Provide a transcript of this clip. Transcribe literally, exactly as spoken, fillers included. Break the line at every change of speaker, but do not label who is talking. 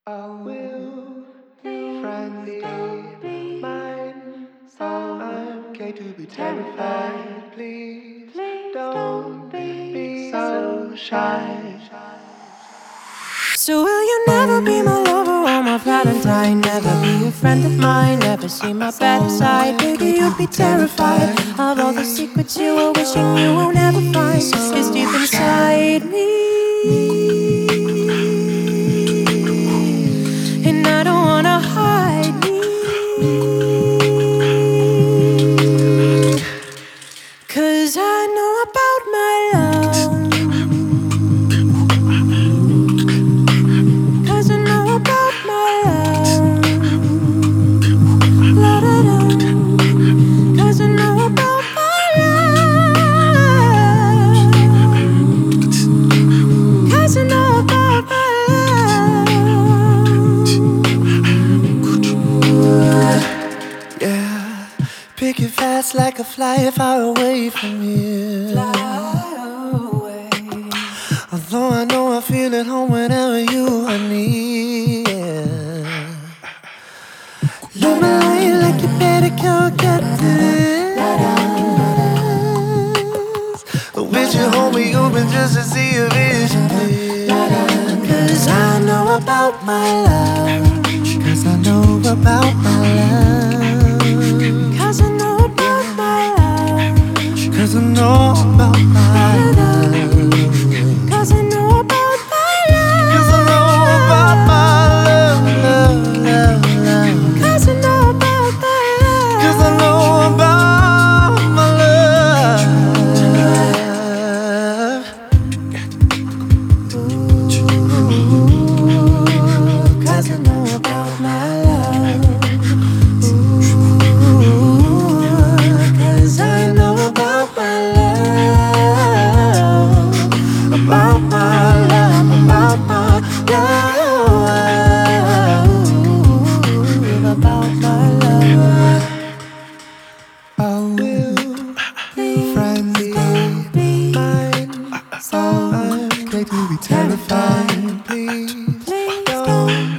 Oh, will you friends don't be mine? Oh, I'm okay to be terrified. Please, don't be so shy.
So will you never be my lover or my Valentine? Never be a friend of mine, never see my better side. Baby, you'd be terrified of all the secrets you were wishing you will never find. It's deep inside me, and I don't wanna hide me, 'cause I know about my love.
Pick it fast like a fly far away from here.
Fly away.
Although I know I feel at home whenever you are near. Love my life like you better can't get this. I wish you hold me open just to see your vision clear.
'Cause I know about my love.
'Cause I know about my love.
'Cause I know about my love.
'Cause I know about my love.
'Cause I know about my love.
'Cause I know about my love, love, love, love.
'Cause I know about my love.
'Cause I know about my love.
Ooh, 'cause I know about my love. About my love, about my love, about my love.
Oh, will friends don't be mine? Oh, I'm okay to be terrified. Please don't